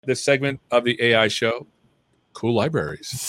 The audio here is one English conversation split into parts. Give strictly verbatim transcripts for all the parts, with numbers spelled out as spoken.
this segment of the A I show, Cool Libraries.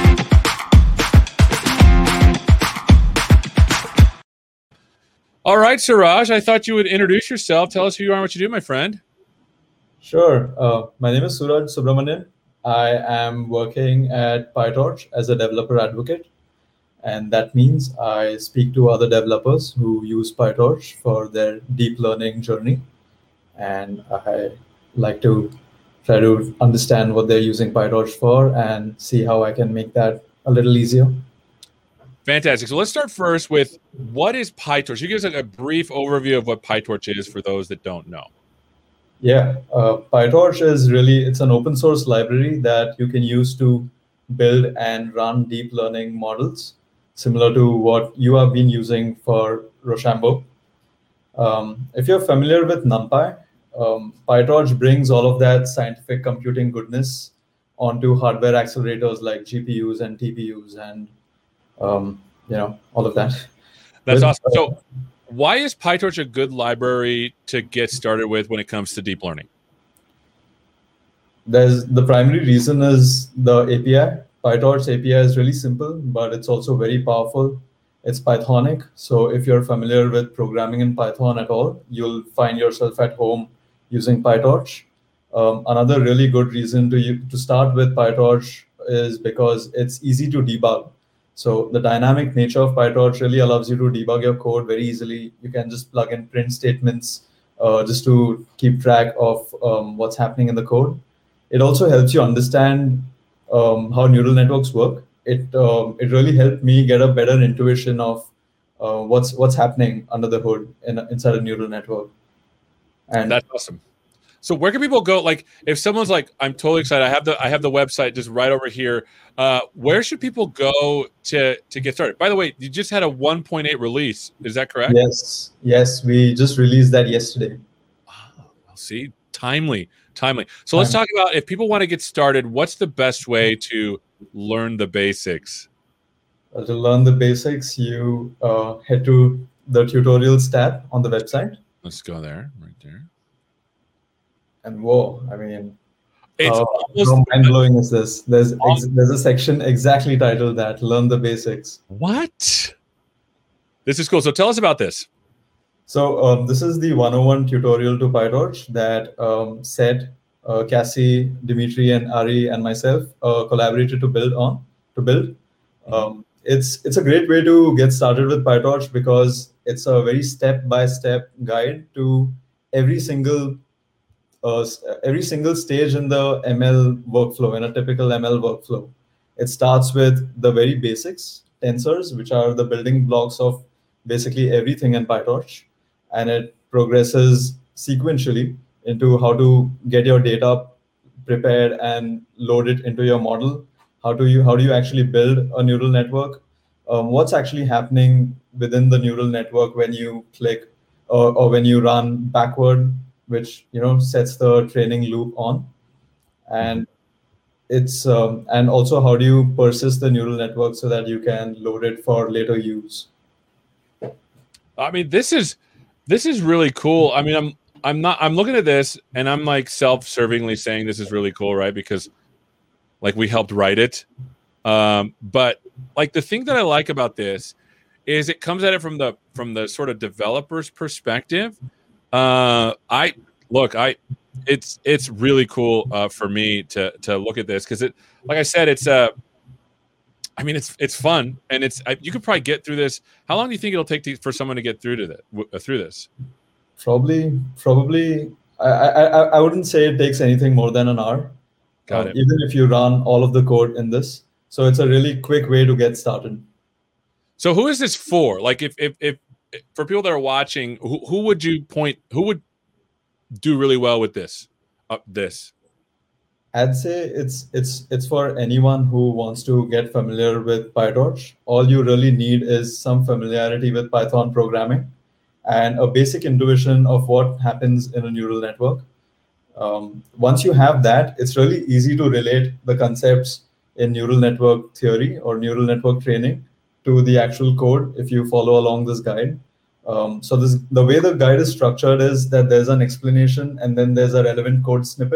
All right, Suraj, I thought you would introduce yourself. Tell us who you are and what you do, my friend. Sure. Uh, my name is Suraj Subramanian. I am working at PyTorch as a developer advocate. And that means I speak to other developers who use PyTorch for their deep learning journey. And I like to try to understand what they're using PyTorch for and see how I can make that a little easier. Fantastic. So let's start first with what is PyTorch? You give us like a brief overview of what PyTorch is for those that don't know. Yeah, uh, PyTorch is really, it's an open source library that you can use to build and run deep learning models, similar to what you have been using for Rochambeau. Um, if you're familiar with NumPy, um, PyTorch brings all of that scientific computing goodness onto hardware accelerators like G P Us and T P Us and um, you know, all of that. That's With, awesome. So why is PyTorch a good library to get started with when it comes to deep learning? There's the primary reason is the A P I. PyTorch A P I is really simple, but it's also very powerful. It's Pythonic. So if you're familiar with programming in Python at all, you'll find yourself at home using PyTorch. Um, another really good reason to, to start with PyTorch is because it's easy to debug. So the dynamic nature of PyTorch really allows you to debug your code very easily. You can just plug in print statements uh, just to keep track of um, what's happening in the code. It also helps you understand um, how neural networks work. It um, it really helped me get a better intuition of uh, what's what's happening under the hood in, inside a neural network. And that's awesome. So where can people go? Like, if someone's like, I'm totally excited, I have the I have the website just right over here. Uh, where should people go to to get started? By the way, you just had a one point eight release. Is that correct? Yes, yes, we just released that yesterday. Oh, see, timely, timely. So let's talk about, if people want to get started, what's the best way to learn the basics? Well, to learn the basics, you uh, head to the tutorials tab on the website. Let's go there, right there. And whoa, I mean, it's how, how mind-blowing is this? There's ex there's a section exactly titled that, Learn the Basics. What? This is cool. So tell us about this. So um, this is the one oh one tutorial to PyTorch that um, Seth, uh, Cassie, Dimitri, and Ari, and myself uh, collaborated to build on, to build. Um, it's, it's a great way to get started with PyTorch because it's a very step-by-step guide to every single Uh, every single stage in the M L workflow, in a typical M L workflow. It starts with the very basics, tensors, which are the building blocks of basically everything in PyTorch. And it progresses sequentially into how to get your data prepared and load it into your model. How do you, how do you actually build a neural network? Um, what's actually happening within the neural network when you click or, or when you run backward, which you know sets the training loop on, and it's um, and also how do you persist the neural network so that you can load it for later use. I mean, this is this is really cool. I mean, I'm I'm not I'm looking at this and I'm like self-servingly saying this is really cool, right? Because like we helped write it, um, but like the thing that I like about this is it comes at it from the from the sort of developer's perspective. Uh, I look, I, it's it's really cool uh, for me to to look at this because it, like I said, it's uh, I mean, it's it's fun and it's I, you could probably get through this. How long do you think it'll take to, for someone to get through to that uh, through this? Probably, probably. I, I I wouldn't say it takes anything more than an hour. Got uh, it. Even if you run all of the code in this, so it's a really quick way to get started. So who is this for? Like, if if if for people that are watching, who, who would you point? Who would do really well with this? Uh, this. I'd say it's it's it's for anyone who wants to get familiar with PyTorch. All you really need is some familiarity with Python programming and a basic intuition of what happens in a neural network. Um, once you have that, it's really easy to relate the concepts in neural network theory or neural network training to the actual code if you follow along this guide. Um, so this, the way the guide is structured is that there's an explanation and then there's a relevant code snippet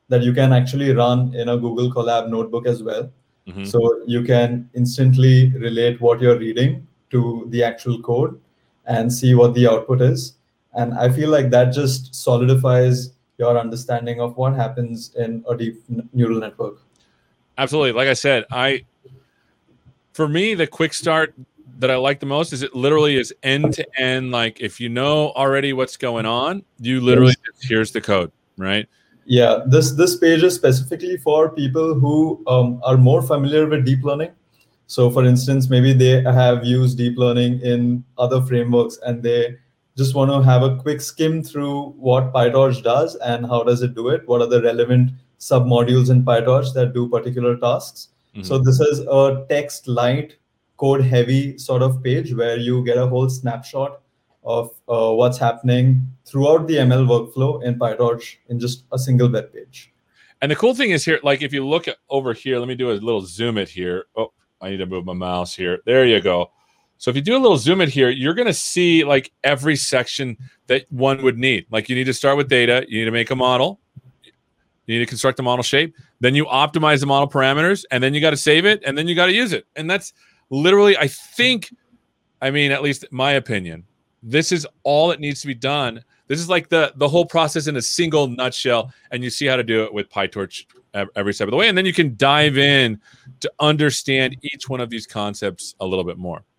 that you can actually run in a Google Colab notebook as well. Mm-hmm. So you can instantly relate what you're reading to the actual code and see what the output is. And I feel like that just solidifies your understanding of what happens in a deep neural network. Absolutely. Like I said, I, for me, the quick start that I like the most is it literally is end to end. Like if you know already what's going on, you literally Yes. just, here's the code, right? Yeah, this this page is specifically for people who um, are more familiar with deep learning. So for instance, maybe they have used deep learning in other frameworks and they just want to have a quick skim through what PyTorch does and how does it do it, what are the relevant submodules in PyTorch that do particular tasks. Mm-hmm. So this is a text light, code heavy sort of page where you get a whole snapshot of uh, what's happening throughout the M L workflow in PyTorch in just a single web page. And the cool thing is here, like if you look at over here, let me do a little zoom it here. Oh, I need to move my mouse here. There you go. So if you do a little zoom it here, you're going to see like every section that one would need. Like you need to start with data. You need to make a model. You need to construct a model shape. Then you optimize the model parameters, and then you got to save it, and then you got to use it. And that's literally, I think, I mean, at least my opinion, this is all that needs to be done. This is like the, the whole process in a single nutshell, and you see how to do it with PyTorch every step of the way. And then you can dive in to understand each one of these concepts a little bit more.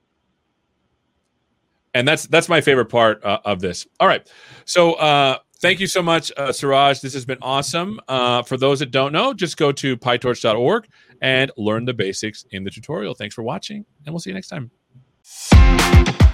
And that's that's my favorite part uh, of this. All right. So uh, thank you so much, uh, Suraj. This has been awesome. Uh, for those that don't know, just go to pytorch dot org and learn the basics in the tutorial. Thanks for watching, and we'll see you next time.